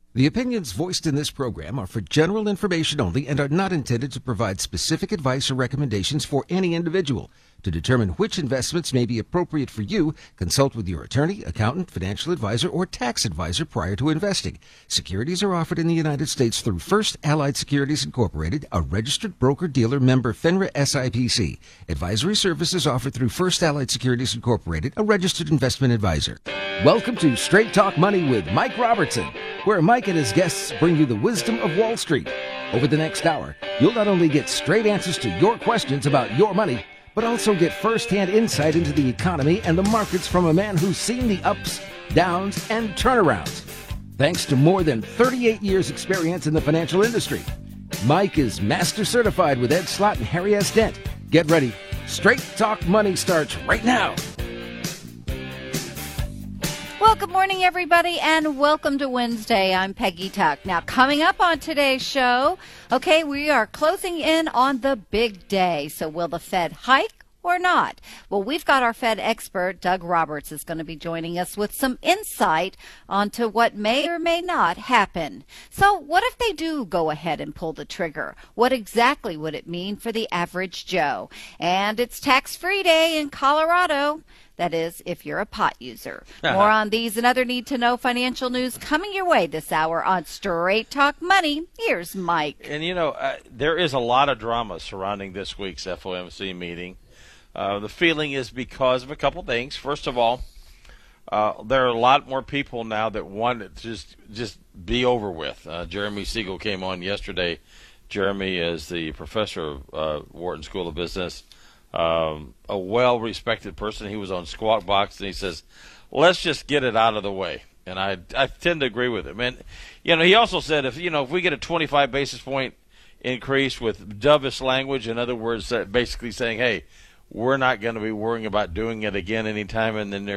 The opinions voiced in this program are for general information only and are not intended to provide specific advice or recommendations for any individual. To determine which investments may be appropriate for you, consult with your attorney, accountant, financial advisor, or tax advisor prior to investing. Securities are offered in the United States through First Allied Securities Incorporated, a registered broker-dealer member FINRA SIPC. Advisory services offered through First Allied Securities Incorporated, a registered investment advisor. Welcome to Straight Talk Money with Mike Robertson, where Mike and his guests bring you the wisdom of Wall Street. Over the next hour, you'll not only get straight answers to your questions about your money, but also get first-hand insight into the economy and the markets from a man who's seen the ups, downs, and turnarounds. Thanks to more than 38 years' experience in the financial industry, Mike is master certified with Ed Slott and Harry S. Dent. Get ready. Straight Talk Money starts right now. Well, good morning, everybody, and welcome to Wednesday. I'm Peggy Tuck. Now, coming up on today's show, okay, we are closing in on the big day. So will the Fed hike or not? Well, we've got our Fed expert, Doug Roberts, is going to be joining us with some insight onto what may or may not happen. So what if they do go ahead and pull the trigger? What exactly would it mean for the average Joe? And it's tax-free day in Colorado. That is, if you're a pot user. More on these and other need-to-know financial news coming your way this hour on Straight Talk Money. Here's Mike. And, you know, there is a lot of drama surrounding this week's FOMC meeting. The feeling is because of a couple things. First of all, there are a lot more people now that want it to just be over with. Jeremy Siegel came on yesterday. Jeremy is the professor of Wharton School of Business. A well-respected person. He was on Squawk Box, and he says, let's just get it out of the way. And I tend to agree with him. And, you know, he also said, if we get a 25 basis point increase with dovish language, in other words, basically saying, hey, we're not going to be worrying about doing it again anytime in the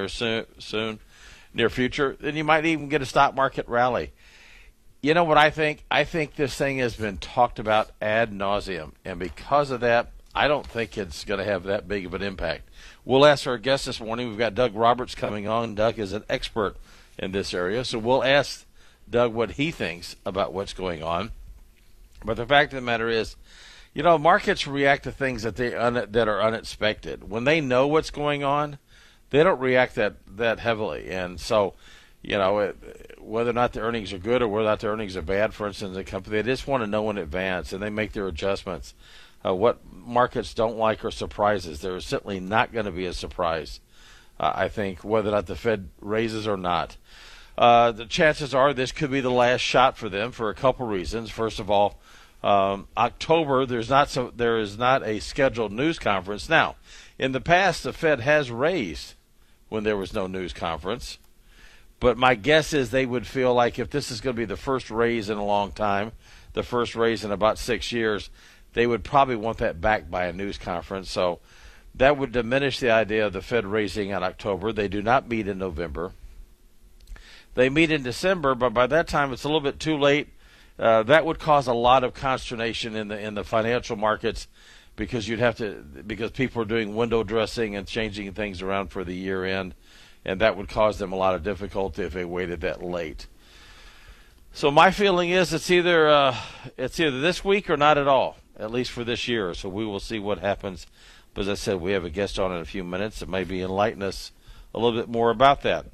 near future, then you might even get a stock market rally. You know what I think? I think this thing has been talked about ad nauseum, and because of that, I don't think it's going to have that big of an impact. We'll ask our guest this morning. We've got Doug Roberts coming on. Doug is an expert in this area, so we'll ask Doug what he thinks about what's going on. But the fact of the matter is, you know, markets react to things that that are unexpected. When they know what's going on, they don't react that heavily. And so, you know, whether or not the earnings are good or whether or not the earnings are bad, for instance, a company, they just want to know in advance, and they make their adjustments. What markets don't like are surprises. There is certainly not going to be a surprise, I think, whether or not the Fed raises or not. The chances are this could be the last shot for them for a couple reasons. First of all, October, there is not a scheduled news conference. Now, in the past, the Fed has raised when there was no news conference. But my guess is they would feel like if this is going to be the first raise in a long time, the first raise in about 6 years, they would probably want that backed by a news conference. So that would diminish the idea of the Fed raising in October. They do not meet in November. They meet in December, but by that time it's a little bit too late. That would cause a lot of consternation in the financial markets because people are doing window dressing and changing things around for the year end, and that would cause them a lot of difficulty if they waited that late. So my feeling is it's either this week or not at all, at least for this year. So we will see what happens. But as I said, we have a guest on in a few minutes that maybe enlighten us a little bit more about that.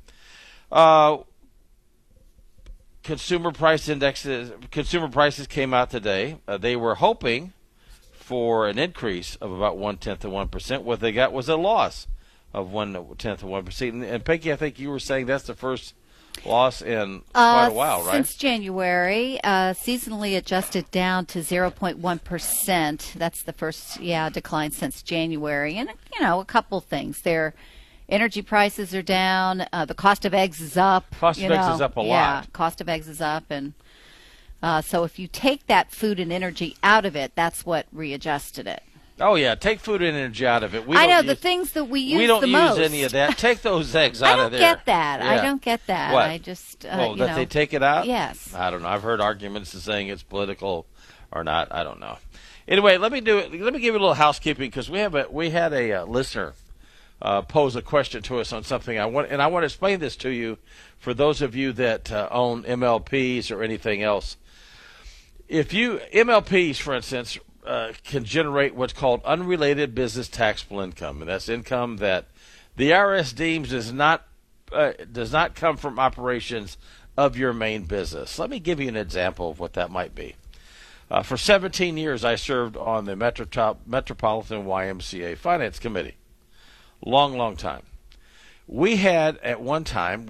Consumer prices came out today. They were hoping for an increase of about 0.1%. What they got was a loss of 0.1%. And Peggy, I think you were saying that's the first loss in quite a while, right? Since January, seasonally adjusted down to 0.1%. That's the first, decline since January. And, you know, a couple things. Their energy prices are down. The cost of eggs is up. Cost of eggs is up a lot. Yeah, cost of eggs is up. And so if you take that food and energy out of it, that's what readjusted it. Oh, yeah. Take food and energy out of it. The things that we use the most. We don't use any of that. Take those eggs out of there. I don't get that. Yeah. I don't get that. What? I just, that they take it out? Yes. I don't know. I've heard arguments saying it's political or not. I don't know. Anyway, let me give you a little housekeeping because we had a listener pose a question to us on something. I want to explain this to you for those of you that own MLPs or anything else. If you MLPs, for instance, can generate what's called unrelated business taxable income, and that's income that the IRS deems does not come from operations of your main business. Let me give you an example of what that might be. For 17 years, I served on the Metropolitan YMCA Finance Committee. Long time. We had at one time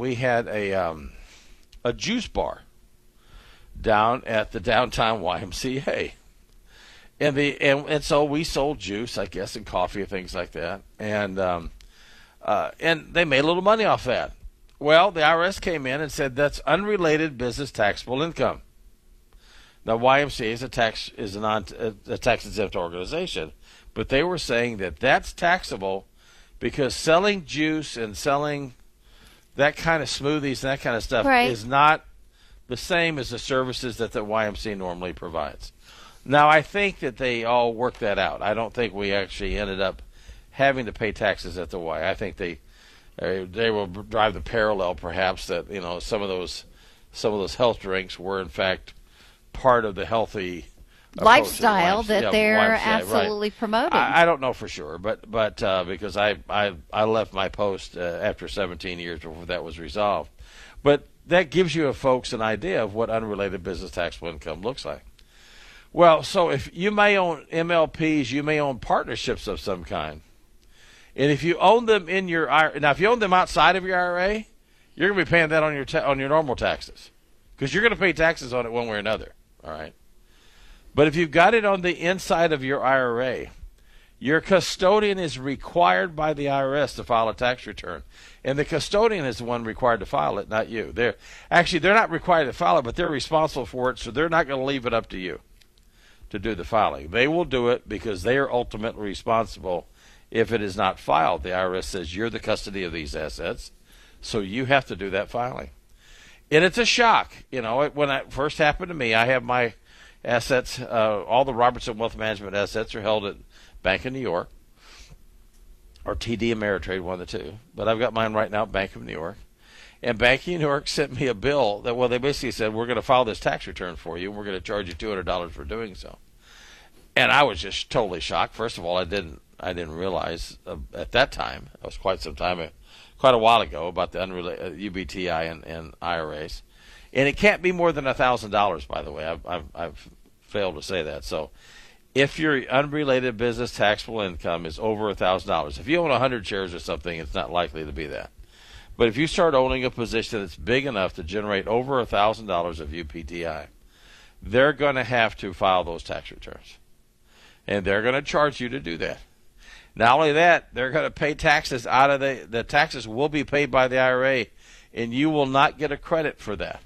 a juice bar down at the downtown YMCA, and so we sold juice, I guess, and coffee and things like that, and they made a little money off that. Well, the IRS came in and said that's unrelated business taxable income. Now, YMCA is a tax exempt organization, but they were saying that that's taxable because selling juice and selling that kind of smoothies and that kind of stuff is not the same as the services that the YMCA normally provides. Now, I think that they all worked that out. I don't think we actually ended up having to pay taxes at the Y. I think they will drive the parallel, perhaps, that some of those health drinks were in fact part of the healthy lifestyle that they're absolutely promoting. I don't know for sure, but because I left my post after 17 years before that was resolved. But that gives you folks an idea of what unrelated business taxable income looks like. Well, so if you may own MLPs, you may own partnerships of some kind. And if you own them in your IRA, now if you own them outside of your IRA, you're going to be paying that on your normal taxes, because you're going to pay taxes on it one way or another. All right. But if you've got it on the inside of your IRA, your custodian is required by the IRS to file a tax return, and the custodian is the one required to file it, not you. They're not required to file it, but they're responsible for it, so they're not going to leave it up to you to do the filing. They will do it because they are ultimately responsible. If it is not filed, the IRS says you're the custody of these assets, so you have to do that filing. And it's a shock. When it first happened to me, I have my assets, all the Robertson Wealth Management assets are held at Bank of New York or TD Ameritrade, one of the two. But I've got mine right now at Bank of New York. And Bank of New York sent me a bill that, they basically said, we're going to file this tax return for you, and we're going to charge you $200 for doing so. And I was just totally shocked. First of all, I didn't realize at that time, it was quite a while ago, about the unrelated UBTI and IRAs. And it can't be more than $1,000, by the way. I've failed to say that. So if your unrelated business taxable income is over $1,000, if you own 100 shares or something, it's not likely to be that. But if you start owning a position that's big enough to generate over $1,000 of UBTI, they're going to have to file those tax returns. And they're going to charge you to do that. Not only that, they're going to pay taxes out of the taxes will be paid by the IRA, and you will not get a credit for that.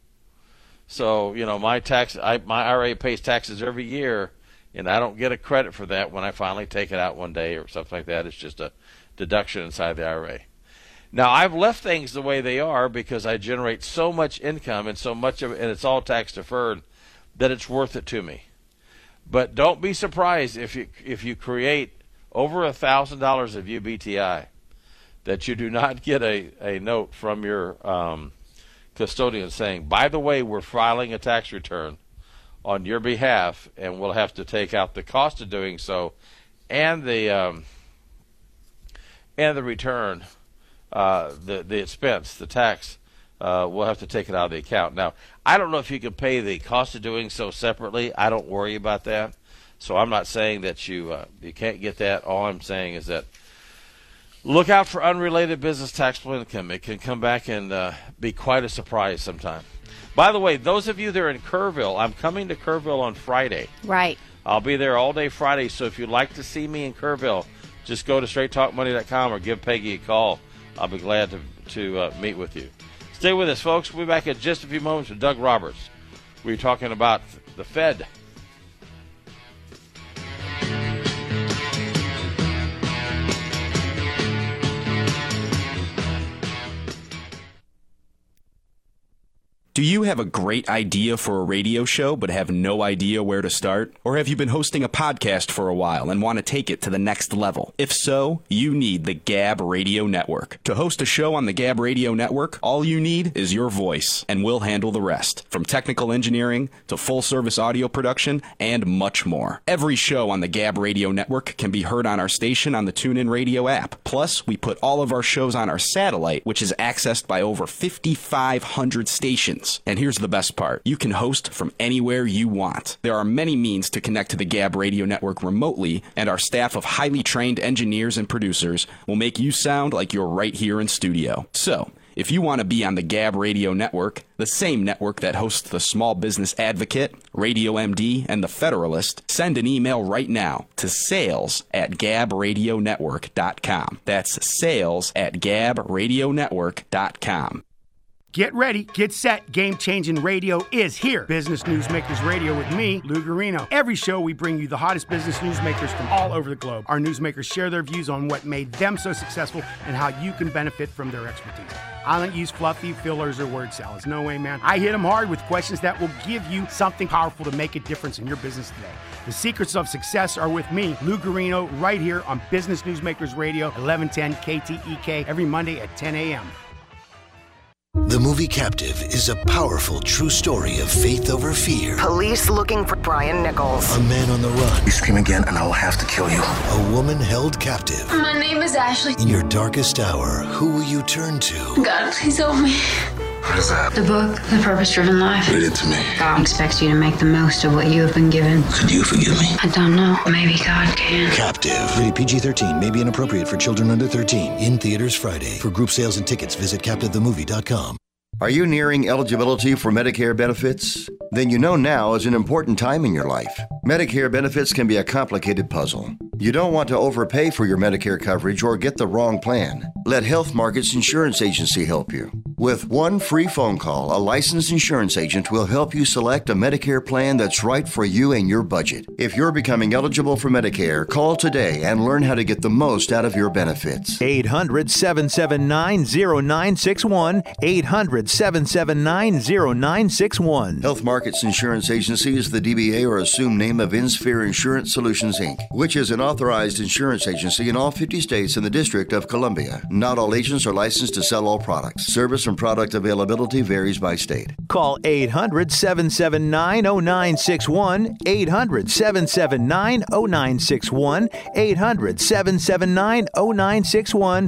So, my IRA pays taxes every year, and I don't get a credit for that when I finally take it out one day or something like that. It's just a deduction inside the IRA. Now, I've left things the way they are because I generate so much income and so much of it, and it's all tax deferred, that it's worth it to me. But don't be surprised if you create over $1,000 of UBTI that you do not get a note from your custodian saying, by the way, we're filing a tax return on your behalf, and we'll have to take out the cost of doing so and the return, the expense, the tax. We'll have to take it out of the account. Now, I don't know if you can pay the cost of doing so separately. I don't worry about that. So I'm not saying that you can't get that. All I'm saying is that look out for unrelated business taxable income. It can come back and be quite a surprise sometime. By the way, those of you that are in Kerrville, I'm coming to Kerrville on Friday. Right. I'll be there all day Friday. So if you'd like to see me in Kerrville, just go to straighttalkmoney.com or give Peggy a call. I'll be glad to meet with you. Stay with us, folks. We'll be back in just a few moments with Doug Roberts. We're talking about the Fed. Do you have a great idea for a radio show but have no idea where to start? Or have you been hosting a podcast for a while and want to take it to the next level? If so, you need the Gab Radio Network. To host a show on the Gab Radio Network, all you need is your voice, and we'll handle the rest. From technical engineering to full-service audio production and much more. Every show on the Gab Radio Network can be heard on our station on the TuneIn Radio app. Plus, we put all of our shows on our satellite, which is accessed by over 5,500 stations. And here's the best part. You can host from anywhere you want. There are many means to connect to the Gab Radio Network remotely, and our staff of highly trained engineers and producers will make you sound like you're right here in studio. So, if you want to be on the Gab Radio Network, the same network that hosts the Small Business Advocate, Radio MD, and the Federalist, send an email right now to sales@gabradionetwork.com. That's sales@gabradionetwork.com. Get ready, get set. Game-changing radio is here. Business Newsmakers Radio with me, Lou Guarino. Every show we bring you the hottest business newsmakers from all over the globe. Our newsmakers share their views on what made them so successful and how you can benefit from their expertise. I don't use fluffy fillers or word salads. No way, man. I hit them hard with questions that will give you something powerful to make a difference in your business today. The secrets of success are with me, Lou Guarino, right here on Business Newsmakers Radio, 1110 KTEK, every Monday at 10 a.m. The movie Captive is a powerful true story of faith over fear. Police looking for Brian Nichols. A man on the run. You scream again and I will have to kill you. A woman held captive. My name is Ashley. In your darkest hour, who will you turn to? God, please help me. What is that? The book, The Purpose-Driven Life. Read it to me. God expects you to make the most of what you have been given. Could you forgive me? I don't know. Maybe God can. Captive. Rated PG-13. May be inappropriate for children under 13. In theaters Friday. For group sales and tickets, visit CaptiveTheMovie.com. Are you nearing eligibility for Medicare benefits? Then you know now is an important time in your life. Medicare benefits can be a complicated puzzle. You don't want to overpay for your Medicare coverage or get the wrong plan. Let Health Markets Insurance Agency help you. With one free phone call, a licensed insurance agent will help you select a Medicare plan that's right for you and your budget. If you're becoming eligible for Medicare, call today and learn how to get the most out of your benefits. 800-779-0961. 800-779-0961. Health Markets Insurance Agency is the DBA or assumed name of InSphere Insurance Solutions, Inc., which is an authorized insurance agency in all 50 states and the District of Columbia. Not all agents are licensed to sell all products. Service and product availability varies by state. Call 800-779-0961. 800-779-0961. 800-779-0961.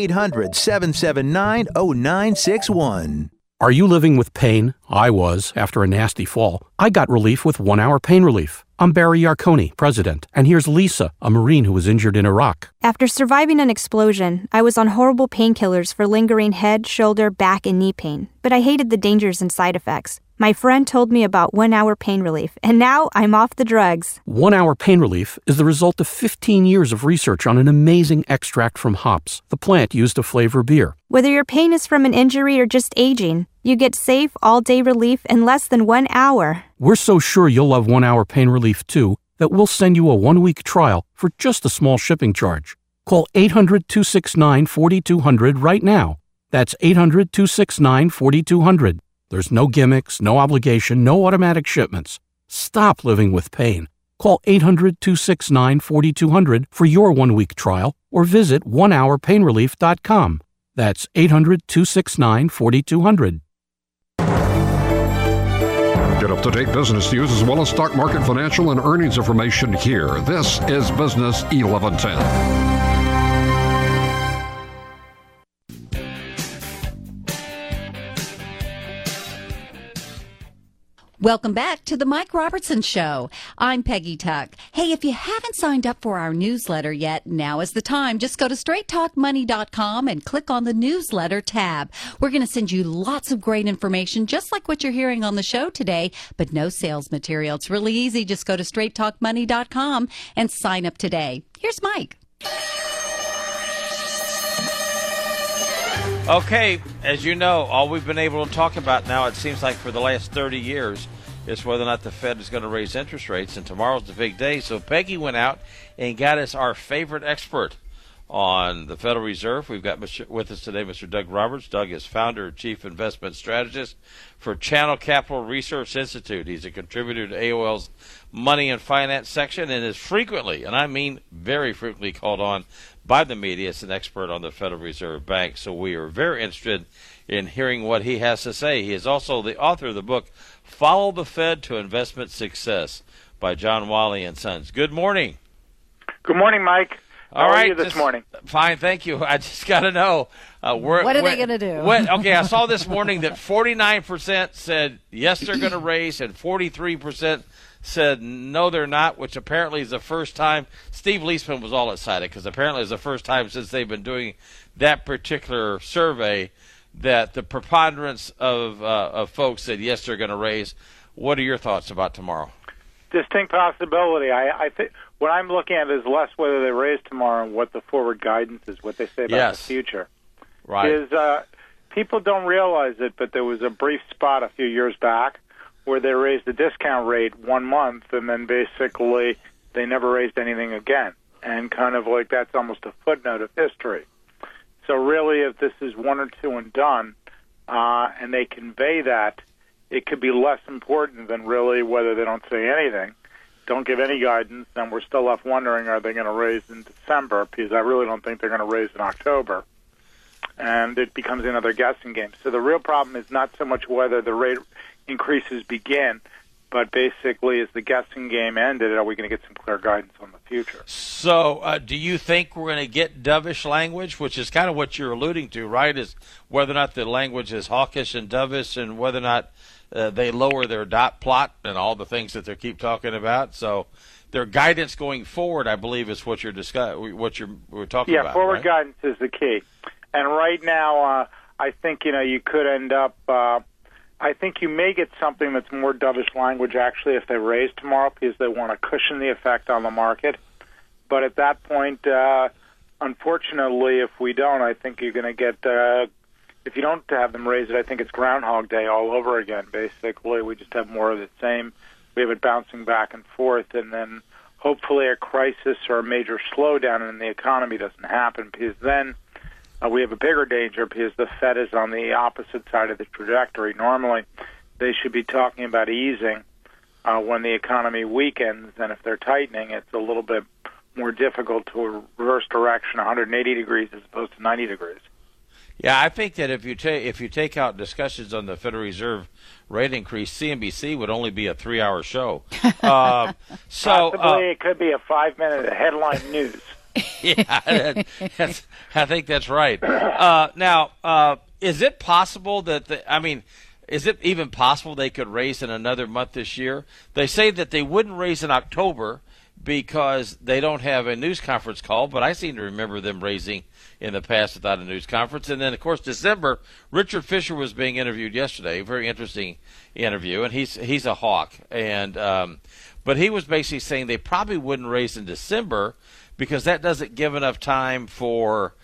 800-779-0961. Are you living with pain? I was, after a nasty fall. I got relief with 1 Hour Pain Relief. I'm Barry Yarkoni, president, and here's Lisa, a Marine who was injured in Iraq. After surviving an explosion, I was on horrible painkillers for lingering head, shoulder, back, and knee pain, but I hated the dangers and side effects. My friend told me about 1 Hour Pain Relief, and now I'm off the drugs. 1 Hour Pain Relief is the result of 15 years of research on an amazing extract from hops, the plant used to flavor beer. Whether your pain is from an injury or just aging, you get safe, all-day relief in less than 1 hour. We're so sure you'll love 1 Hour Pain Relief, too, that we'll send you a 1-week trial for just a small shipping charge. Call 800-269-4200 right now. That's 800-269-4200. There's no gimmicks, no obligation, no automatic shipments. Stop living with pain. Call 800-269-4200 for your 1-week trial or visit onehourpainrelief.com. That's 800-269-4200. Get up-to-date business news as well as stock market, financial, and earnings information here. This is Business 1110. Welcome back to the Mike Robertson Show. I'm Peggy Tuck. Hey, if you haven't signed up for our newsletter yet, now is the time. Just go to straighttalkmoney.com and click on the newsletter tab. We're going to send you lots of great information, just like what you're hearing on the show today, but no sales material. It's really easy. Just go to straighttalkmoney.com and sign up today. Here's Mike. Okay, as you know, all we've been able to talk about now, it seems like for the last 30 years, is whether or not the Fed is going to raise interest rates, and tomorrow's the big day. So Peggy went out and got us our favorite expert on the Federal Reserve. We've got with us today Mr. Doug Roberts. Doug is founder and chief investment strategist for Channel Capital Research Institute. He's a contributor to AOL's Money and Finance section and is frequently, and I mean very frequently, called on by the media as an expert on the Federal Reserve Bank. So we are very interested in hearing what he has to say. He is also the author of the book, Follow the Fed to Investment Success by John Wiley & Sons. Good morning. Good morning, Mike. How are you this morning? Fine, thank you. I just got to know. What are they going to do? Okay, I saw this morning that 49% said yes, they're going to raise, and 43% said no, they're not, which apparently is the first time. Steve Leisman was all excited because apparently it's the first time since they've been doing that particular survey that the preponderance of folks said yes, they're going to raise. What are your thoughts about tomorrow? Distinct possibility. I think what I'm looking at is less whether they raise tomorrow and what the forward guidance is, what they say about the future. Right. Is people don't realize it, but there was a brief spot a few years back where they raised the discount rate 1 month, and then basically they never raised anything again. And kind of like that's almost a footnote of history. So really, if this is one or two and done, and they convey that, it could be less important than really whether they don't say anything, don't give any guidance, and we're still left wondering, are they going to raise in December? Because I really don't think they're going to raise in October. And it becomes another guessing game. So the real problem is not so much whether the rate increases begin, but basically, is the guessing game ended? Are we going to get some clear guidance on the future? So do you think we're going to get dovish language, which is kind of what you're alluding to, right, is whether or not the language is hawkish and dovish and whether or not they lower their dot plot and all the things that they keep talking about. So their guidance going forward, I believe, is what we're talking about. Yeah, forward right? guidance is the key. And right now, I think you could end up. I think you may get something that's more dovish language actually if they raise tomorrow because they want to cushion the effect on the market. But at that point, unfortunately, if we don't, I think you're going to get. If you don't have them raise it, I think it's Groundhog Day all over again, basically. We just have more of the same. We have it bouncing back and forth, and then hopefully a crisis or a major slowdown in the economy doesn't happen, because then we have a bigger danger because the Fed is on the opposite side of the trajectory. Normally, they should be talking about easing when the economy weakens, and if they're tightening, it's a little bit more difficult to reverse direction 180 degrees as opposed to 90 degrees. Yeah, I think that if you take out discussions on the Federal Reserve rate increase, CNBC would only be a 3-hour show. Possibly it could be a 5-minute headline news. Yeah, I think that's right. Now, is it possible that is it even possible they could raise in another month this year? They say that they wouldn't raise in October because they don't have a news conference call, but I seem to remember them raising in the past without a news conference. And then, of course, December, Richard Fisher was being interviewed yesterday, a very interesting interview, and he's a hawk. And but he was basically saying they probably wouldn't raise in December because that doesn't give enough time for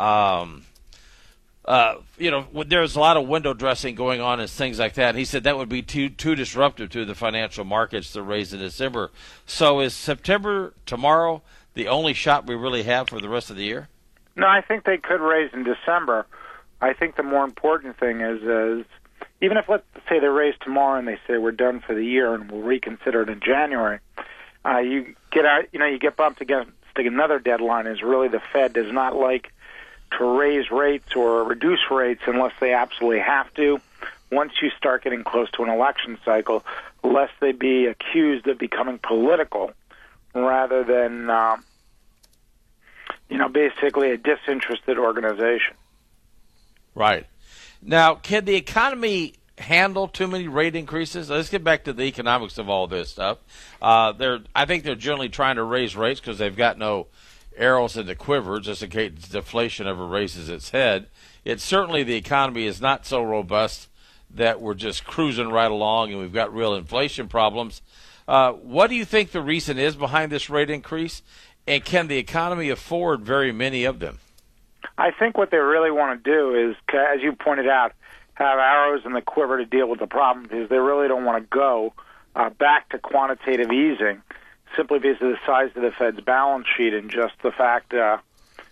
there's a lot of window dressing going on and things like that. And he said that would be too disruptive to the financial markets to raise in December. So is September tomorrow the only shot we really have for the rest of the year? No, I think they could raise in December. I think the more important thing is even if, let's say, they raise tomorrow and they say we're done for the year and we'll reconsider it in January, you get bumped against another deadline. Is really the Fed does not like to raise rates or reduce rates unless they absolutely have to. Once you start getting close to an election cycle, lest they be accused of becoming political rather than, basically a disinterested organization. Right. Now, can the economy handle too many rate increases? Let's get back to the economics of all this stuff. I think they're generally trying to raise rates because they've got no arrows in the quiver just in case deflation ever raises its head. It's certainly the economy is not so robust that we're just cruising right along and we've got real inflation problems. What do you think the reason is behind this rate increase, and can the economy afford very many of them? I think what they really want to do is, as you pointed out, have arrows in the quiver to deal with the problem, because they really don't want to go back to quantitative easing simply because of the size of the Fed's balance sheet and just the fact,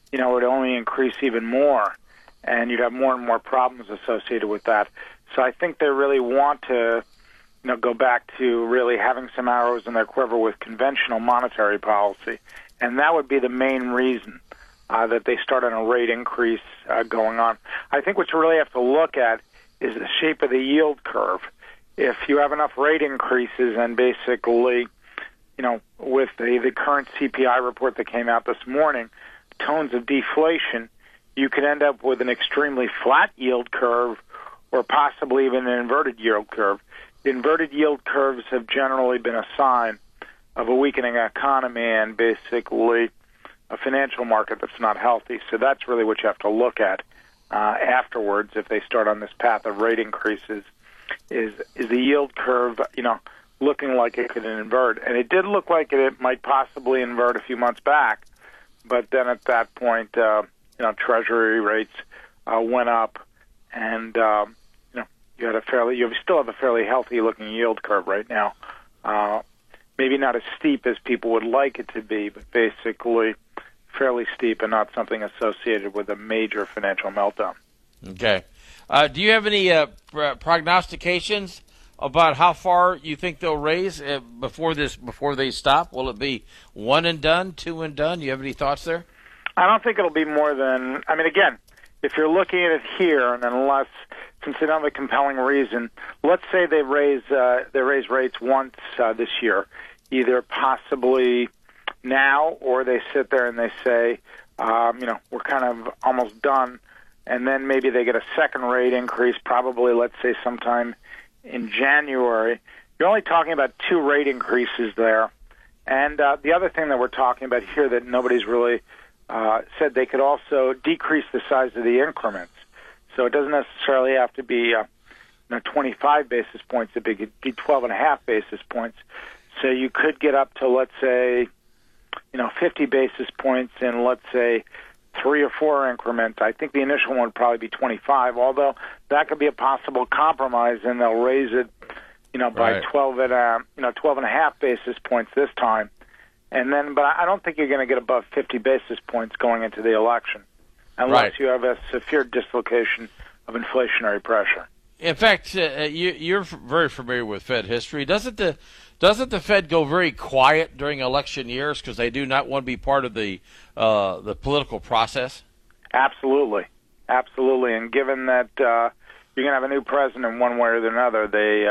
it would only increase even more, and you'd have more and more problems associated with that. So I think they really want to, go back to really having some arrows in their quiver with conventional monetary policy, and that would be the main reason that they start on a rate increase going on. I think what you really have to look at is the shape of the yield curve. If you have enough rate increases and basically, with the current CPI report that came out this morning, tones of deflation, you could end up with an extremely flat yield curve or possibly even an inverted yield curve. The inverted yield curves have generally been a sign of a weakening economy and basically a financial market that's not healthy. So that's really what you have to look at afterwards if they start on this path of rate increases. Is the yield curve, looking like it could invert? And it did look like it might possibly invert a few months back, but then at that point, Treasury rates went up, and you still have a fairly healthy looking yield curve right now. Maybe not as steep as people would like it to be, but basically fairly steep and not something associated with a major financial meltdown. Okay. Do you have any prognostications about how far you think they'll raise before they stop? Will it be one and done, two and done? Do you have any thoughts there? I don't think it'll be more than. Again, if you're looking at it here, and since they don't have a compelling reason, let's say they raise rates once this year, either possibly now, or they sit there and they say, we're kind of almost done, and then maybe they get a second rate increase, probably, let's say, sometime in January. You're only talking about 2 rate increases there. And the other thing that we're talking about here that nobody's really said, they could also decrease the size of the increments. So it doesn't necessarily have to be 25 basis points. It could be 12.5 basis points. So you could get up to, let's say, 50 basis points in, let's say, 3 or 4 increments. I think the initial one would probably be 25, although that could be a possible compromise, and they'll raise it, by 12.5 basis points this time. And then, but I don't think you're going to get above 50 basis points going into the election, unless you have a severe dislocation of inflationary pressure. In fact, you're very familiar with Fed history. Doesn't the Fed go very quiet during election years because they do not want to be part of the political process? Absolutely. And given that you're going to have a new president one way or another, they,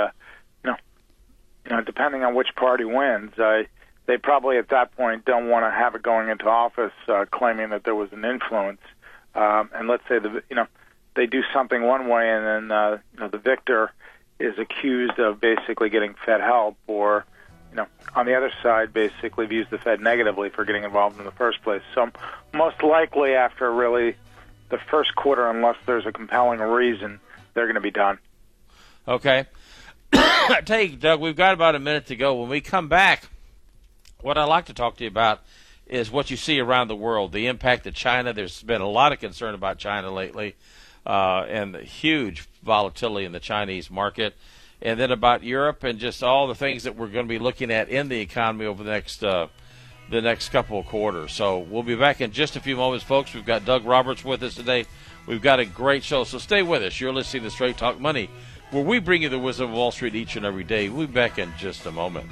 depending on which party wins, they probably at that point don't want to have it going into office claiming that there was an influence. And let's say they do something one way, and then the victor is accused of basically getting Fed help, or on the other side basically views the Fed negatively for getting involved in the first place. So most likely after really the first quarter, unless there's a compelling reason, they're going to be done. Okay. I tell you, Doug, we've got about a minute to go. When we come back, what I'd like to talk to you about is what you see around the world, the impact of China. There's been a lot of concern about China lately, and the huge volatility in the Chinese market, and then about Europe and just all the things that we're going to be looking at in the economy over the next couple of quarters. So we'll be back in just a few moments, folks. We've got Doug Roberts with us today. We've got a great show, so stay with us. You're listening to Straight Talk Money, where we bring you the wisdom of Wall Street each and every day. We'll be back in just a moment.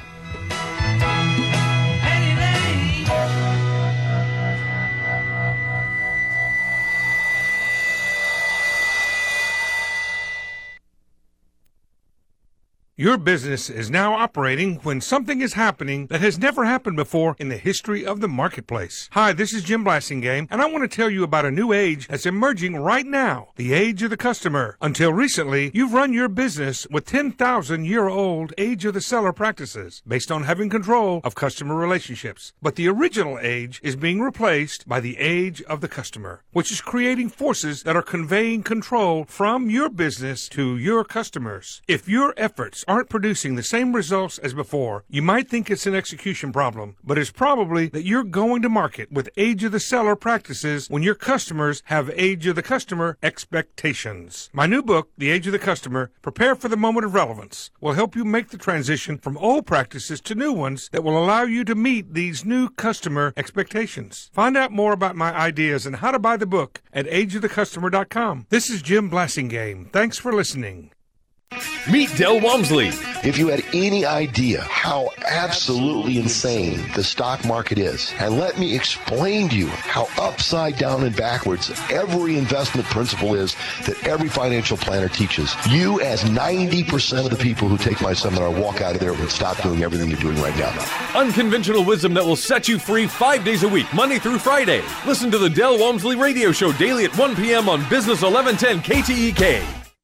Your business is now operating when something is happening that has never happened before in the history of the marketplace. Hi, this is Jim Blasingame, and I want to tell you about a new age that's emerging right now, the age of the customer. Until recently, you've run your business with 10,000-year-old age of the seller practices based on having control of customer relationships. But the original age is being replaced by the age of the customer, which is creating forces that are conveying control from your business to your customers. If your efforts stocks aren't producing the same results as before, you might think it's an execution problem, but it's probably that you're going to market with age of the seller practices when your customers have age of the customer expectations. My new book, The Age of the Customer, Prepare for the Moment of Relevance, will help you make the transition from old practices to new ones that will allow you to meet these new customer expectations. Find out more about my ideas and how to buy the book at ageofthecustomer.com. This is Jim Blasingame. Thanks for listening. Meet Del Walmsley. If you had any idea how absolutely insane the stock market is, and let me explain to you how upside down and backwards every investment principle is that every financial planner teaches, you as 90% of the people who take my seminar walk out of there and stop doing everything you're doing right now. Unconventional wisdom that will set you free 5 days a week, Monday through Friday. Listen to the Del Walmsley Radio Show daily at 1 p.m. on Business 1110 KTEK.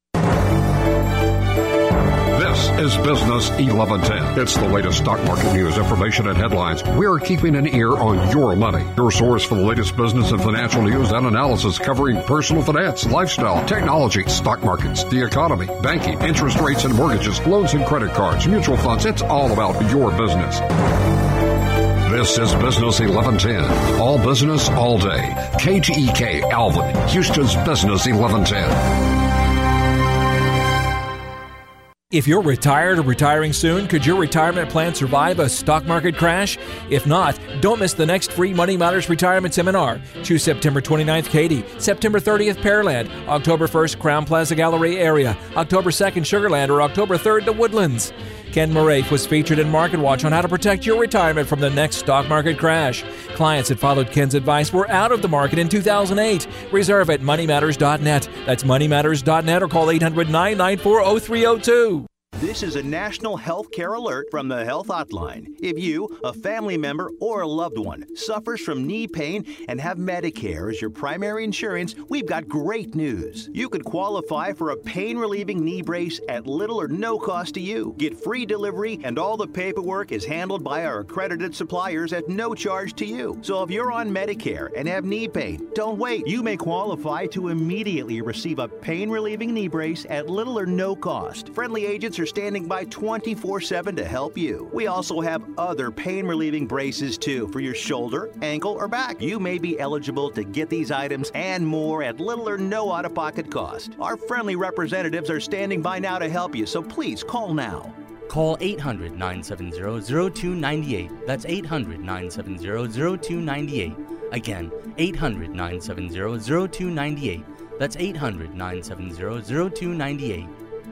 This is Business 1110. It's the latest stock market news, information, and headlines. We're keeping an ear on your money. Your source for the latest business and financial news and analysis covering personal finance, lifestyle, technology, stock markets, the economy, banking, interest rates and mortgages, loans and credit cards, mutual funds. It's all about your business. This is Business 1110. All business, all day. KTEK, Alvin, Houston's Business 1110. If you're retired or retiring soon, could your retirement plan survive a stock market crash? If not, don't miss the next free Money Matters Retirement Seminar. Choose September 29th, Katy, September 30th, Pearland, October 1st, Crown Plaza Gallery area, October 2nd, Sugar Land, or October 3rd, The Woodlands. Ken Murray was featured in Market Watch on how to protect your retirement from the next stock market crash. Clients that followed Ken's advice were out of the market in 2008. Reserve at moneymatters.net. That's moneymatters.net or call 800-994-0302. This is a national health care alert from the Health Hotline. If you, a family member, or a loved one suffers from knee pain and have Medicare as your primary insurance, we've got great news. You could qualify for a pain-relieving knee brace at little or no cost to you. Get free delivery, and all the paperwork is handled by our accredited suppliers at no charge to you. So if you're on Medicare and have knee pain, don't wait. You may qualify to immediately receive a pain-relieving knee brace at little or no cost. Friendly agents are standing by 24/7 to help you. We also have other pain-relieving braces too for your shoulder, ankle, or back. You may be eligible to get these items and more at little or no out-of-pocket cost. Our friendly representatives are standing by now to help you, so please call now. Call 800-970-0298. That's 800-970-0298. Again, 800-970-0298. That's 800-970-0298.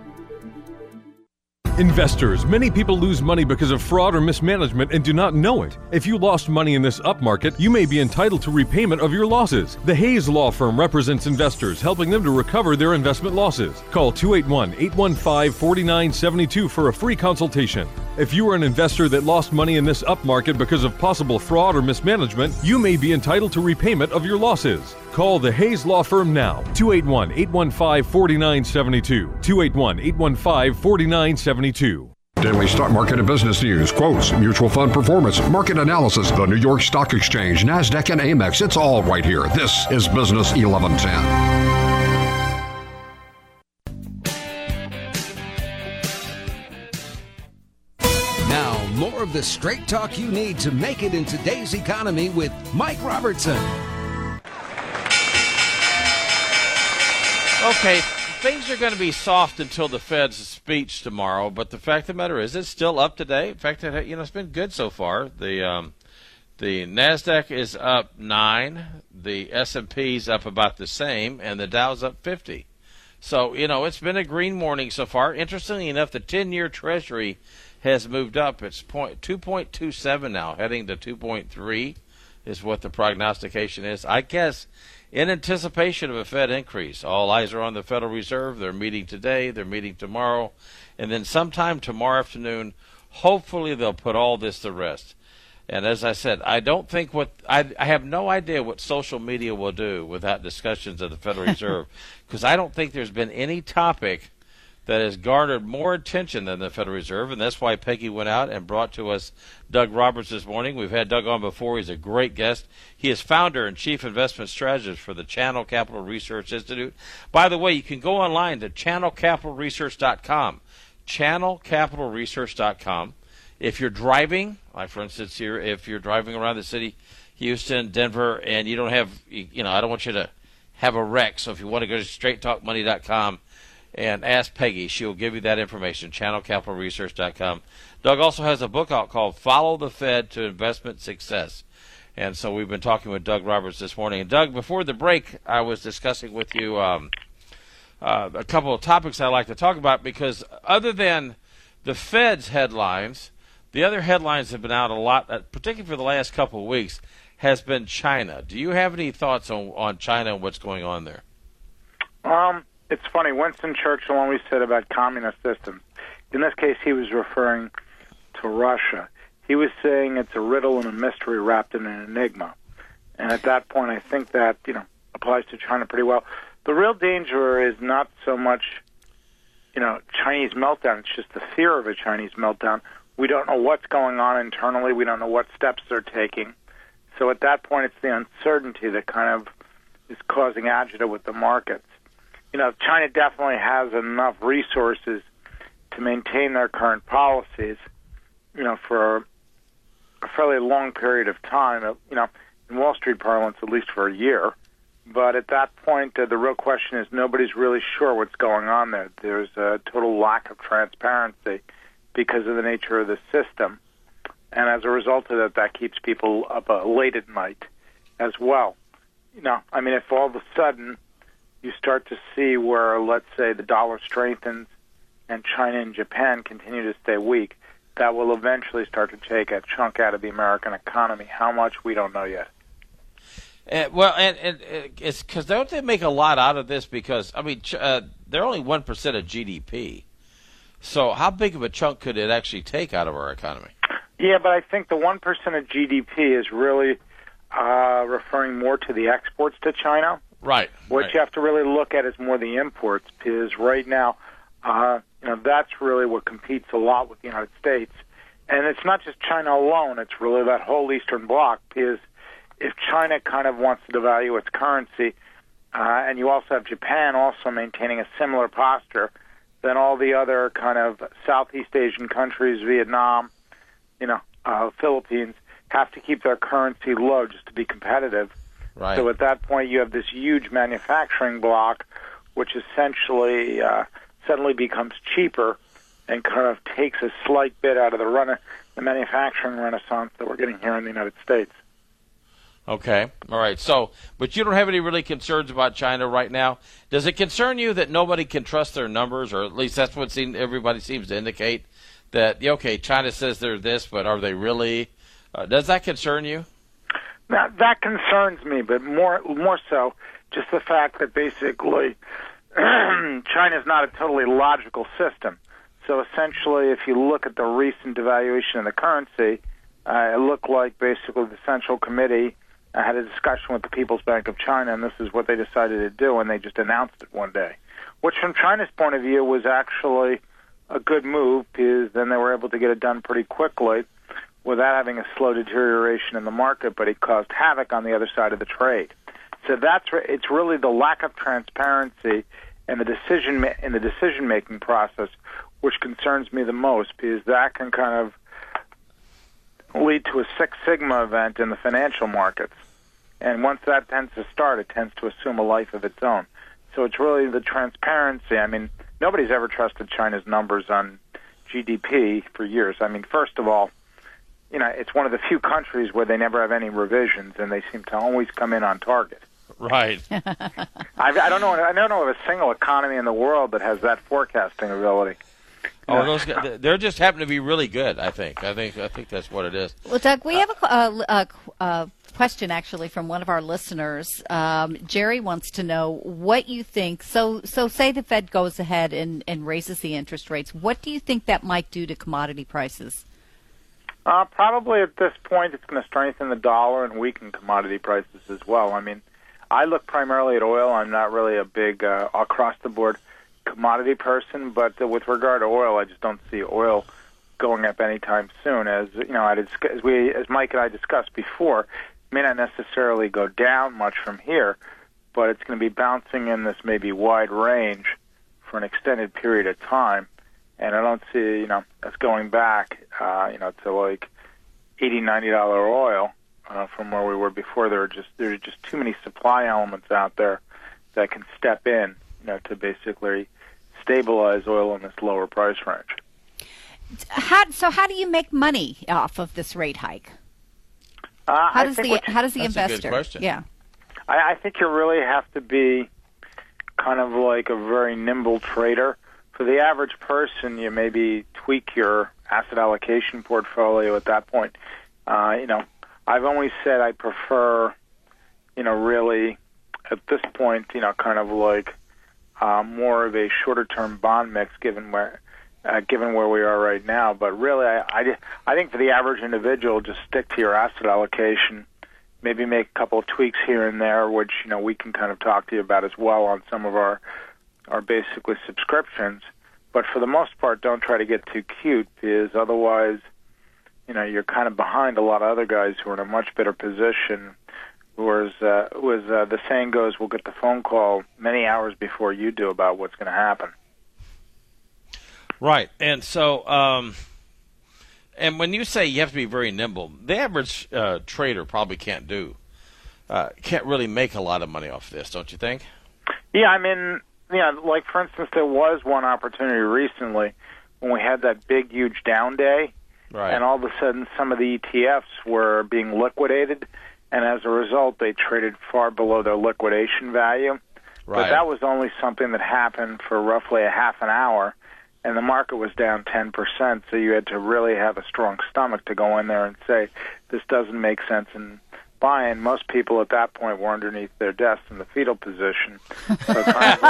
Investors, many people lose money because of fraud or mismanagement and do not know it. If you lost money in this up market, you may be entitled to repayment of your losses. The Hayes Law Firm represents investors, helping them to recover their investment losses. Call 281-815-4972 for a free consultation. If you are an investor that lost money in this up market because of possible fraud or mismanagement, you may be entitled to repayment of your losses. Call the Hayes Law Firm now, 281-815-4972, 281-815-4972. Daily stock market and business news, quotes, mutual fund performance, market analysis, the New York Stock Exchange, NASDAQ, and Amex. It's all right here. This is Business 1110. More of the straight talk you need to make it in today's economy with Mike Robertson. Okay, things are going to be soft until the Fed's speech tomorrow, but the fact of the matter is it's still up today. In fact, it's been good so far. The NASDAQ is up 9, the S&P's up about the same, and the Dow's up 50. So, it's been a green morning so far. Interestingly enough, the 10-year Treasury has moved up. It's 2.27 now, heading to 2.3 is what the prognostication is. I guess in anticipation of a Fed increase. All eyes are on the Federal Reserve. They're meeting today. They're meeting tomorrow. And then sometime tomorrow afternoon, hopefully they'll put all this to rest. And as I said, I don't think I have no idea what social media will do without discussions of the Federal Reserve, because I don't think there's been any topic that has garnered more attention than the Federal Reserve, and that's why Peggy went out and brought to us Doug Roberts this morning. We've had Doug on before. He's a great guest. He is founder and chief investment strategist for the Channel Capital Research Institute. By the way, you can go online to channelcapitalresearch.com. channelcapitalresearch.com. If you're driving, like for instance here, if you're driving around the city, Houston, Denver, and you don't have, I don't want you to have a wreck. So if you want to go to straighttalkmoney.com and ask Peggy, she'll give you that information, channelcapitalresearch.com. Doug also has a book out called Follow the Fed to Investment Success. And so we've been talking with Doug Roberts this morning. And Doug, before the break, I was discussing with you a couple of topics I'd like to talk about, because other than the Fed's headlines, the other headlines have been out a lot, particularly for the last couple of weeks, has been China. Do you have any thoughts on China and what's going on there? It's funny. Winston Churchill always said about communist systems. In this case, he was referring to Russia. He was saying it's a riddle and a mystery wrapped in an enigma. And at that point, I think that, applies to China pretty well. The real danger is not so much, Chinese meltdown. It's just the fear of a Chinese meltdown. We don't know what's going on internally. We don't know what steps they're taking. So at that point, it's the uncertainty that kind of is causing agita with the markets. China definitely has enough resources to maintain their current policies, for a fairly long period of time, in Wall Street parlance, at least for a year. But at that point, the real question is nobody's really sure what's going on there. There's a total lack of transparency because of the nature of the system. And as a result of that keeps people up late at night as well. If all of a sudden you start to see where, let's say, the dollar strengthens and China and Japan continue to stay weak, that will eventually start to take a chunk out of the American economy. How much, we don't know yet. And it's because don't they make a lot out of this? Because, they're only 1% of GDP. So how big of a chunk could it actually take out of our economy? Yeah, but I think the 1% of GDP is really referring more to the exports to China. Right. What you have to really look at is more the imports, because right now, that's really what competes a lot with the United States. And it's not just China alone. It's really that whole Eastern Bloc, because if China kind of wants to devalue its currency, and you also have Japan also maintaining a similar posture, then all the other kind of Southeast Asian countries, Vietnam, Philippines, have to keep their currency low just to be competitive. Right. So at that point, you have this huge manufacturing block, which essentially suddenly becomes cheaper and kind of takes a slight bit out of the manufacturing renaissance that we're getting here in the United States. Okay. All right. So, but you don't have any really concerns about China right now. Does it concern you that nobody can trust their numbers, or at least that's what everybody seems to indicate, that, China says they're this, but are they really? Does that concern you? Now, that concerns me, but more so just the fact that basically China is not a totally logical system. So essentially, if you look at the recent devaluation of the currency, it looked like basically the Central Committee had a discussion with the People's Bank of China, and this is what they decided to do, and they just announced it one day, which from China's point of view was actually a good move, because then they were able to get it done pretty quickly without having a slow deterioration in the market, but it caused havoc on the other side of the trade. So it's really the lack of transparency in the decision-making process which concerns me the most, because that can kind of lead to a Six Sigma event in the financial markets. And once that tends to start, it tends to assume a life of its own. So it's really the transparency. Nobody's ever trusted China's numbers on GDP for years. First of all, it's one of the few countries where they never have any revisions, and they seem to always come in on target. Right. I don't know of a single economy in the world that has that forecasting ability. Oh, those guys, they're just happen to be really good. I think that's what it is. Well, Doug, we have a question actually from one of our listeners. Jerry wants to know what you think. So say the Fed goes ahead and raises the interest rates. What do you think that might do to commodity prices? Probably at this point, it's going to strengthen the dollar and weaken commodity prices as well. I look primarily at oil. I'm not really a big across-the-board commodity person, but with regard to oil, I just don't see oil going up anytime soon. As Mike and I discussed before, it may not necessarily go down much from here, but it's going to be bouncing in this maybe wide range for an extended period of time. and I don't see, us going back, to like $80, $90 oil from where we were before. There are just too many supply elements out there that can step in, to basically stabilize oil in this lower price range. How do you make money off of this rate hike? How does the investor? That's a good question. Yeah, I think you really have to be kind of like a very nimble trader. For the average person, you maybe tweak your asset allocation portfolio at that point. I've always said I prefer, really at this point, kind of like more of a shorter-term bond mix, given where we are right now. But really, I think for the average individual, just stick to your asset allocation. Maybe make a couple of tweaks here and there, which we can kind of talk to you about as well on some of our basically subscriptions. But for the most part, don't try to get too cute, because otherwise, you're kind of behind a lot of other guys who are in a much better position. Whereas, the saying goes, we'll get the phone call many hours before you do about what's going to happen. Right, and so, and when you say you have to be very nimble, the average trader probably can't really make a lot of money off this, don't you think? Yeah, I mean, like for instance, there was one opportunity recently when we had that big, huge down day, right, and all of a sudden some of the ETFs were being liquidated, and as a result, they traded far below their liquidation value. Right. But that was only something that happened for roughly a half an hour, and the market was down 10%, so you had to really have a strong stomach to go in there and say, this doesn't make sense in buying. Most people at that point were underneath their desks in the fetal position. So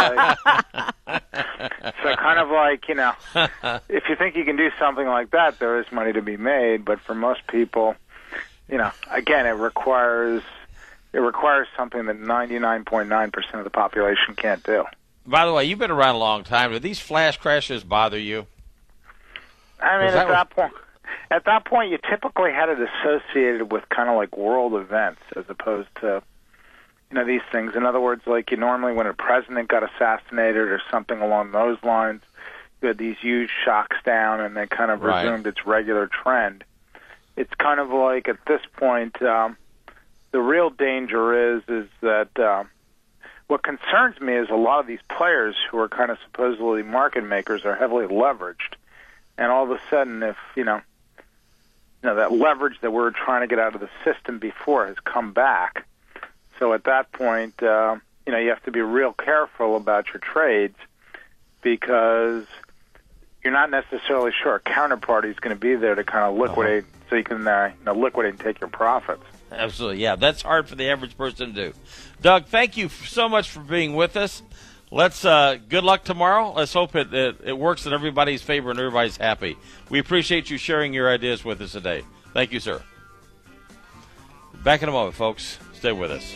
kind of like, if you think you can do something like that, there is money to be made, but for most people, again, it requires something that 99.9% of the population can't do. By the way, you've been around a long time. Do these flash crashes bother you? I mean, at that point, you typically had it associated with kind of like world events as opposed to, these things. In other words, like normally when a president got assassinated or something along those lines, you had these huge shocks down and then kind of resumed its regular trend. It's kind of like at this point, the real danger is that what concerns me is a lot of these players who are kind of supposedly market makers are heavily leveraged, and all of a sudden, if that leverage that we were trying to get out of the system before has come back. So at that point, you have to be real careful about your trades because you're not necessarily sure a counterparty is going to be there to kind of liquidate, so you can liquidate and take your profits. Absolutely, yeah. That's hard for the average person to do. Doug, thank you so much for being with us. Let's good luck tomorrow. Let's hope it works in everybody's favor and everybody's happy. We appreciate you sharing your ideas with us today. Thank you, sir. Back in a moment, folks. Stay with us.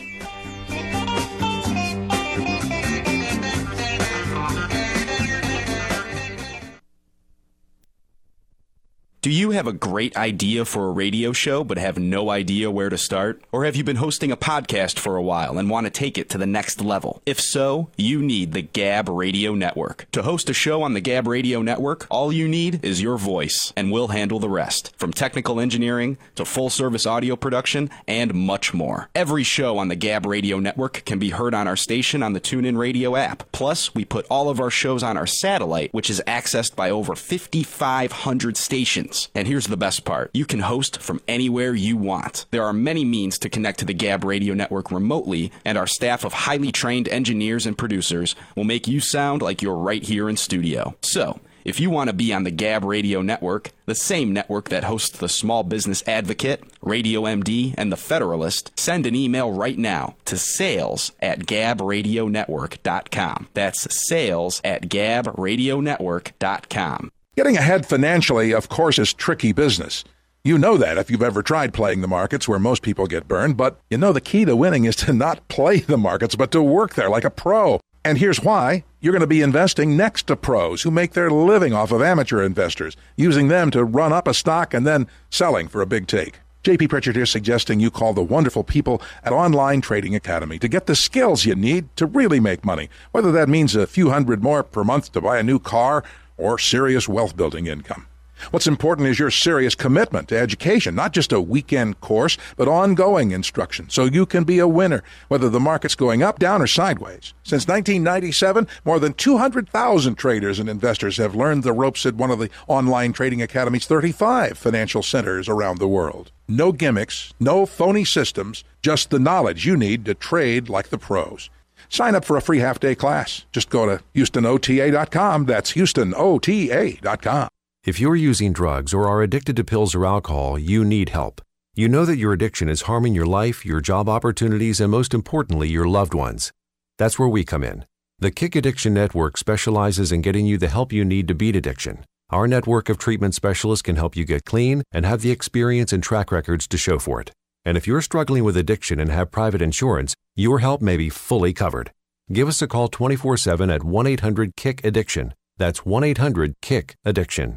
Do you have a great idea for a radio show but have no idea where to start? Or have you been hosting a podcast for a while and want to take it to the next level? If so, you need the Gab Radio Network. To host a show on the Gab Radio Network, all you need is your voice, and we'll handle the rest. From technical engineering to full-service audio production and much more. Every show on the Gab Radio Network can be heard on our station on the TuneIn Radio app. Plus, we put all of our shows on our satellite, which is accessed by over 5,500 stations. And here's the best part. You can host from anywhere you want. There are many means to connect to the Gab Radio Network remotely, and our staff of highly trained engineers and producers will make you sound like you're right here in studio. So, if you want to be on the Gab Radio Network, the same network that hosts the Small Business Advocate, Radio MD, and The Federalist, send an email right now to sales@gabradionetwork.com. That's sales@gabradionetwork.com. Getting ahead financially, of course, is tricky business. You know that if you've ever tried playing the markets where most people get burned, but you know the key to winning is to not play the markets, but to work there like a pro. And here's why. You're going to be investing next to pros who make their living off of amateur investors, using them to run up a stock and then selling for a big take. J.P. Pritchard here suggesting you call the wonderful people at Online Trading Academy to get the skills you need to really make money, whether that means a few hundred more per month to buy a new car or serious wealth-building income. What's important is your serious commitment to education, not just a weekend course, but ongoing instruction, so you can be a winner, whether the market's going up, down, or sideways. Since 1997, more than 200,000 traders and investors have learned the ropes at one of the online trading academy's 35 financial centers around the world. No gimmicks, no phony systems, just the knowledge you need to trade like the pros. Sign up for a free half-day class. Just go to HoustonOTA.com. That's HoustonOTA.com. If you're using drugs or are addicted to pills or alcohol, you need help. You know that your addiction is harming your life, your job opportunities, and most importantly, your loved ones. That's where we come in. The Kick Addiction Network specializes in getting you the help you need to beat addiction. Our network of treatment specialists can help you get clean and have the experience and track records to show for it. And if you're struggling with addiction and have private insurance, your help may be fully covered. Give us a call 24/7 at 1-800-KICK-ADDICTION. That's 1-800-KICK-ADDICTION.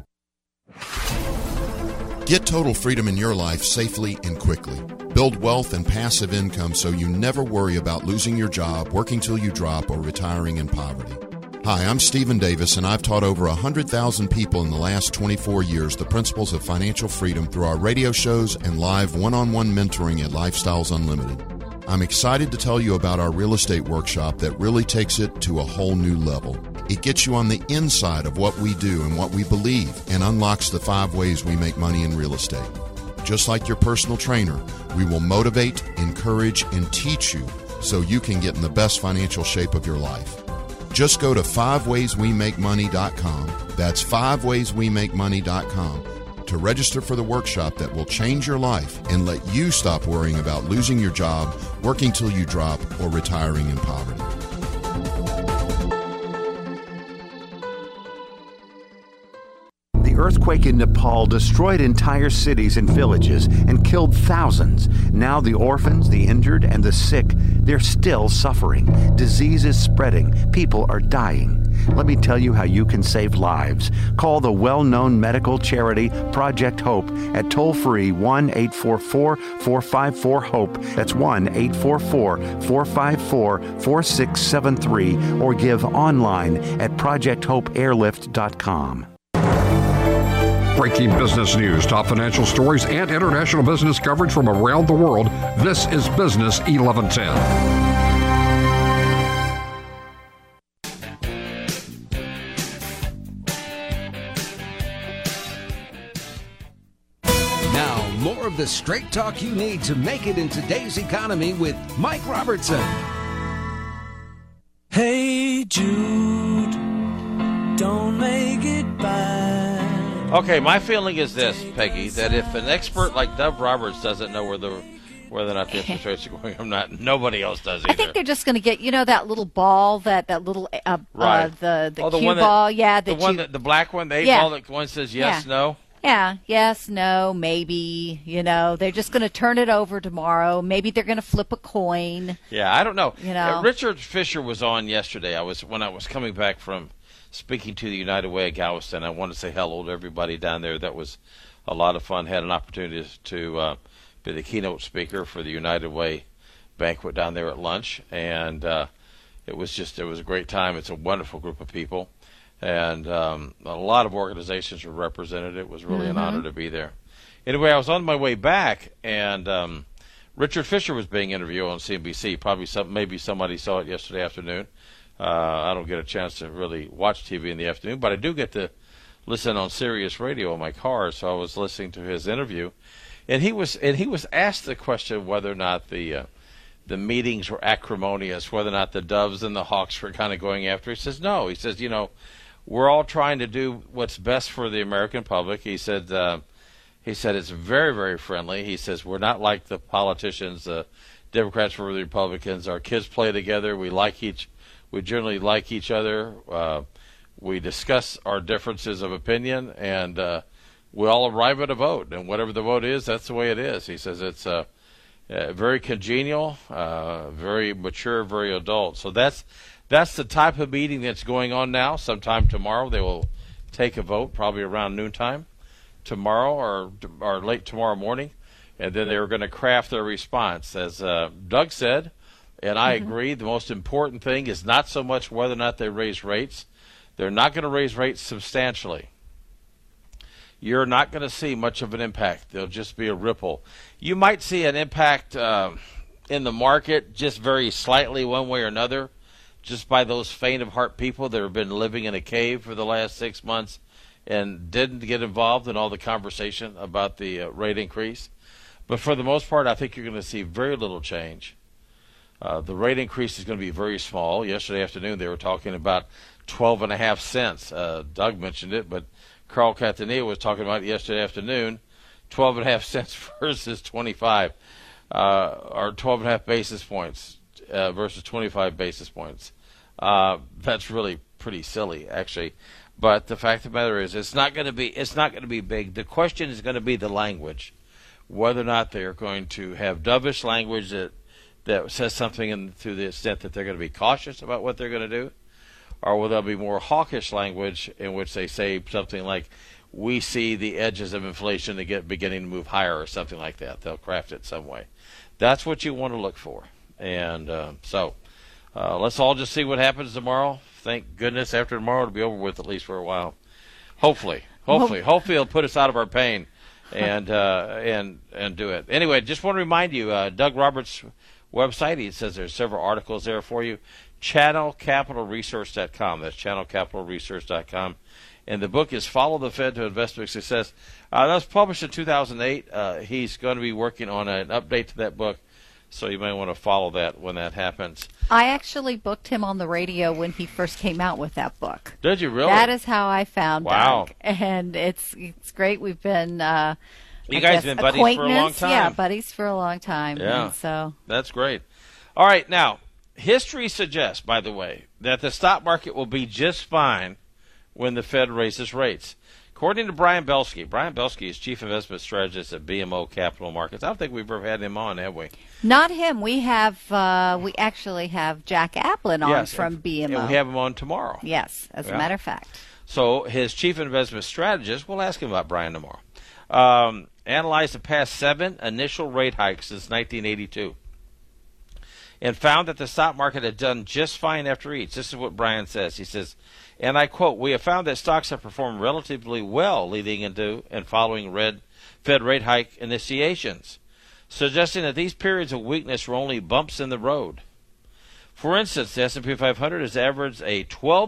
Get total freedom in your life safely and quickly. Build wealth and passive income so you never worry about losing your job, working till you drop, or retiring in poverty. Hi, I'm Stephen Davis, and I've taught over 100,000 people in the last 24 years the principles of financial freedom through our radio shows and live one-on-one mentoring at Lifestyles Unlimited. I'm excited to tell you about our real estate workshop that really takes it to a whole new level. It gets you on the inside of what we do and what we believe and unlocks the 5 ways we make money in real estate. Just like your personal trainer, we will motivate, encourage, and teach you so you can get in the best financial shape of your life. Just go to 5waysweMakeMoney.com. That's 5waysweMakeMoney.com to register for the workshop that will change your life and let you stop worrying about losing your job, working till you drop, or retiring in poverty. The earthquake in Nepal destroyed entire cities and villages and killed thousands. Now the orphans, the injured, and the sick, they're still suffering. Disease is spreading. People are dying. Let me tell you how you can save lives. Call the well-known medical charity Project Hope at toll-free 1-844-454-HOPE. That's 1-844-454-4673, or give online at projecthopeairlift.com. Breaking business news, top financial stories, and international business coverage from around the world. This is Business 1110. Now, more of the straight talk you need to make it in today's economy with Mike Robertson. Hey Jude, don't make it bad. Okay, my feeling is this, Peggy, that if an expert like Dove Roberts doesn't know whether or not the interest rates are going or not, nobody else does either. I think they're just going to get, that little ball, that little right. The cue ball, the black one, the 8-ball that one says yes, no. Yeah, yes, no, maybe. They're just going to turn it over tomorrow. Maybe they're going to flip a coin. Yeah, I don't know. Richard Fisher was on yesterday. When I was coming back from speaking to the United Way at Galveston. I want to say hello to everybody down there. That was a lot of fun. Had an opportunity to be the keynote speaker for the United Way banquet down there at lunch, and it was a great time. It's a wonderful group of people, and a lot of organizations were represented. It was really an honor to be there. Anyway, I was on my way back, and Richard Fisher was being interviewed on CNBC. Maybe somebody saw it yesterday afternoon. I don't get a chance to really watch TV in the afternoon, but I do get to listen on Sirius Radio in my car. So I was listening to his interview, and he was asked the question whether or not the meetings were acrimonious, whether or not the Doves and the Hawks were kind of going after. He says no. He says we're all trying to do what's best for the American public. He said it's very, very friendly. He says we're not like the politicians, the Democrats or the Republicans. Our kids play together. We generally like each other. We discuss our differences of opinion, and we all arrive at a vote. And whatever the vote is, that's the way it is. He says it's very congenial, very mature, very adult. So that's the type of meeting that's going on now. Sometime tomorrow they will take a vote, probably around noontime tomorrow or late tomorrow morning, and then they're going to craft their response. As Doug said, and I agree, the most important thing is not so much whether or not they raise rates. They're not going to raise rates substantially. You're not going to see much of an impact. There'll just be a ripple. You might see an impact in the market just very slightly one way or another, just by those faint of heart people that have been living in a cave for the last 6 months and didn't get involved in all the conversation about the rate increase. But for the most part, I think you're going to see very little change. The rate increase is going to be very small. Yesterday afternoon, they were talking about 12.5 cents. Doug mentioned it, but Carl Catanilla was talking about it yesterday afternoon, 12.5 cents versus 25, or 12.5 basis points versus 25 basis points. That's really pretty silly, actually. But the fact of the matter is, it's not going to be big. The question is going to be the language, whether or not they are going to have dovish language that says something to the extent that they're going to be cautious about what they're going to do, or will there be more hawkish language in which they say something like, we see the edges of inflation beginning to move higher, or something like that. They'll craft it some way. That's what you want to look for. And so let's all just see what happens tomorrow. Thank goodness after tomorrow it'll be over with, at least for a while. Hopefully it'll put us out of our pain and do it. Anyway, just want to remind you, Doug Roberts' website, he says there's several articles there for you. ChannelCapitalResearch.com. That's ChannelCapitalResearch.com. And the book is Follow the Fed to Investment Success. That was published in 2008. He's going to be working on an update to that book, so you may want to follow that when that happens. I actually booked him on the radio when he first came out with that book. Did you really? That is how I found Doug. And it's great. We've been you guys have been buddies for a long time. Yeah, buddies for a long time. Yeah, and so that's great. All right, now history suggests, by the way, that the stock market will be just fine when the Fed raises rates. According to Brian Belsky is Chief Investment Strategist at BMO Capital Markets. I don't think we've ever had him on, have we? Not him. We actually have Jack Applin on from BMO. And we have him on tomorrow. Yes, as a matter of fact. So his Chief Investment Strategist, we'll ask him about Brian tomorrow, analyzed the past 7 initial rate hikes since 1982 and found that the stock market had done just fine after each. This is what Brian says. He says, and I quote, we have found that stocks have performed relatively well leading into and following Fed rate hike initiations, suggesting that these periods of weakness were only bumps in the road. For instance, the S&P 500 has averaged a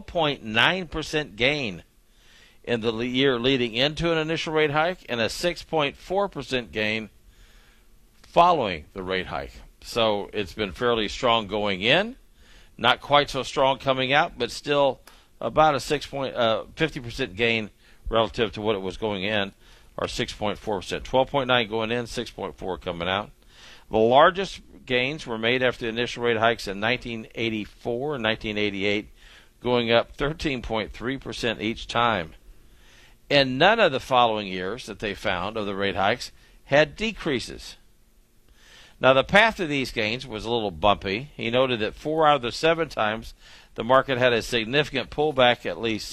12.9% gain in the year leading into an initial rate hike and a 6.4% gain following the rate hike. So it's been fairly strong going in, not quite so strong coming out, but still about a 50% gain relative to what it was going in, or 6.4%. 12.9 going in, 6.4 coming out. The largest gains were made after the initial rate hikes in 1984 and 1988, going up 13.3% each time. And none of the following years that they found of the rate hikes had decreases. Now, the path of these gains was a little bumpy. He noted that 4 out of the 7 times the market had a significant pullback, at least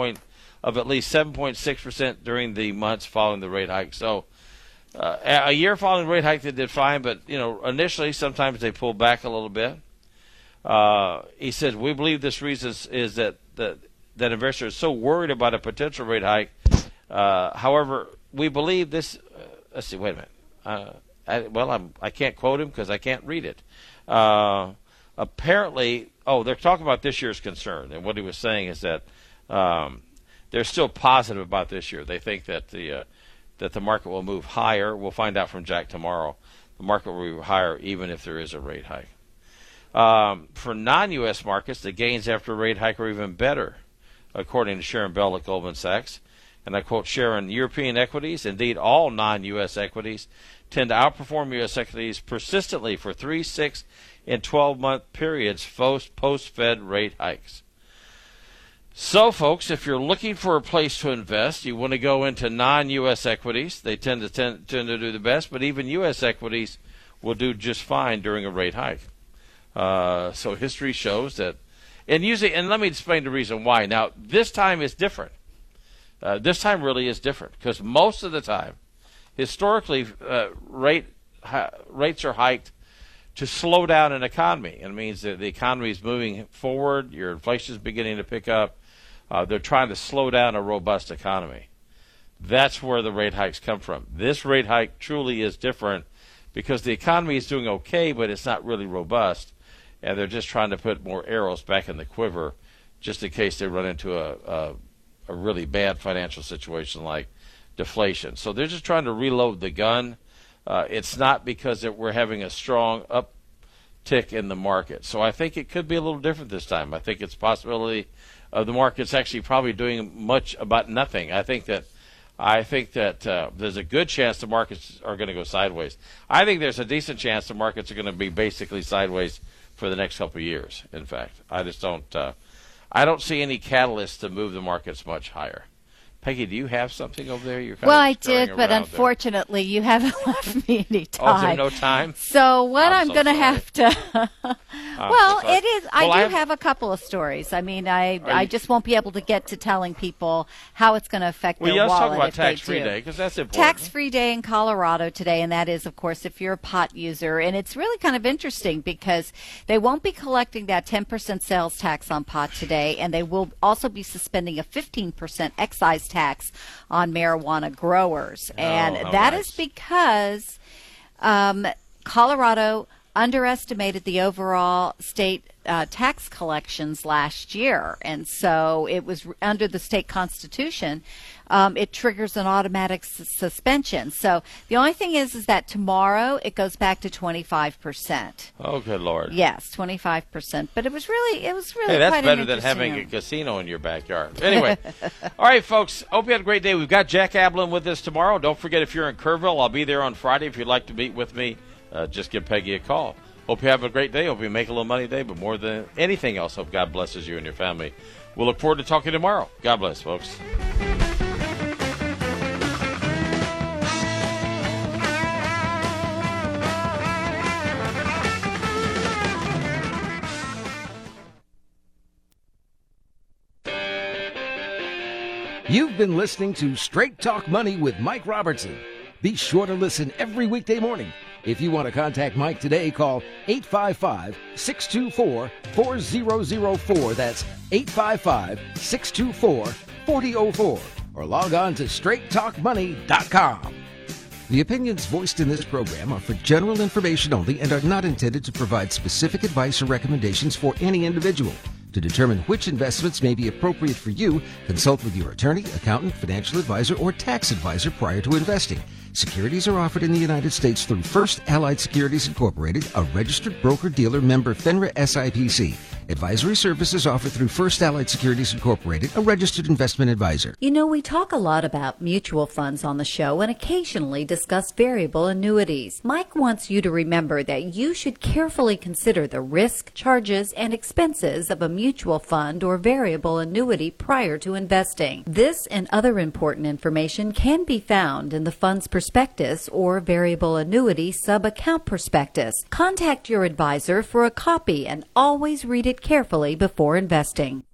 7.6% during the months following the rate hike. So, a year following the rate hike, they did fine, but initially sometimes they pulled back a little bit. He said, "We believe this reason is that investors are so worried about a potential rate hike. However, we believe this." Let's see. Wait a minute. I can't quote him because I can't read it. Apparently, they're talking about this year's concern, and what he was saying is that they're still positive about this year. They think that the market will move higher. We'll find out from Jack tomorrow. The market will move higher even if there is a rate hike. For non-U.S. markets, the gains after a rate hike are even better, according to Sharon Bell at Goldman Sachs. And I quote Sharon, European equities, indeed all non-U.S. equities, tend to outperform U.S. equities persistently for 3, 6, and 12-month periods post-Fed rate hikes. So, folks, if you're looking for a place to invest, you want to go into non-U.S. equities. They tend to do the best, but even U.S. equities will do just fine during a rate hike. So history shows that, and let me explain the reason why. Now, this time is different. This time really is different because most of the time, historically, rates are hiked to slow down an economy. It means that the economy is moving forward, your inflation is beginning to pick up, They're trying to slow down a robust economy. That's where the rate hikes come from. This rate hike truly is different because the economy is doing okay, but it's not really robust, and they're just trying to put more arrows back in the quiver just in case they run into a really bad financial situation like deflation. So they're just trying to reload the gun. It's not because we're having a strong uptick in the market. So I think it could be a little different this time. I think it's a possibility of the market's actually probably doing much about nothing. I think that there's a good chance the markets are going to go sideways. I think there's a decent chance the markets are going to be basically sideways for the next couple of years. In fact, I just don't. I don't see any catalyst to move the markets much higher. Peggy, do you have something over there? You're kind well, of I did, but unfortunately, you haven't left me any time. Oh, is there no time? So what I'm so going to sorry. have to. Well, so sorry. it is. Well, I do have a couple of stories. I mean, I just won't be able to get to telling people how it's going to affect Well, their let's talk wallet about if they tax-free do. day because that's important. Tax-free day in Colorado today, and that is, of course, if you're a pot user. And it's really kind of interesting because they won't be collecting that 10% sales tax on pot today, and they will also be suspending a 15% excise tax on marijuana growers. And how that nice. is because Colorado underestimated the overall state tax collections last year. And so it was under the state constitution, it triggers an automatic suspension. So the only thing is that tomorrow it goes back to 25%. Oh, good Lord. Yes, 25%. But it was really Hey, that's quite an better than interesting having a one. casino in your backyard. Anyway, all right, folks. Hope you had a great day. We've got Jack Ablin with us tomorrow. Don't forget, if you're in Kerrville, I'll be there on Friday. If you'd like to meet with me, just give Peggy a call. Hope you have a great day. Hope you make a little money today. But more than anything else, hope God blesses you and your family. We'll look forward to talking tomorrow. God bless, folks. You've been listening to Straight Talk Money with Mike Robertson. Be sure to listen every weekday morning. If you want to contact Mike today, call 855-624-4004. That's 855-624-4004. Or log on to straighttalkmoney.com. The opinions voiced in this program are for general information only and are not intended to provide specific advice or recommendations for any individual. To determine which investments may be appropriate for you, consult with your attorney, accountant, financial advisor, or tax advisor prior to investing. Securities are offered in the United States through First Allied Securities Incorporated, a registered broker-dealer member FINRA SIPC. Advisory services offered through First Allied Securities Incorporated, a registered investment advisor. You know, we talk a lot about mutual funds on the show and occasionally discuss variable annuities. Mike wants you to remember that you should carefully consider the risk, charges, and expenses of a mutual fund or variable annuity prior to investing. This and other important information can be found in the fund's prospectus or variable annuity sub-account prospectus. Contact your advisor for a copy and always read it carefully before investing.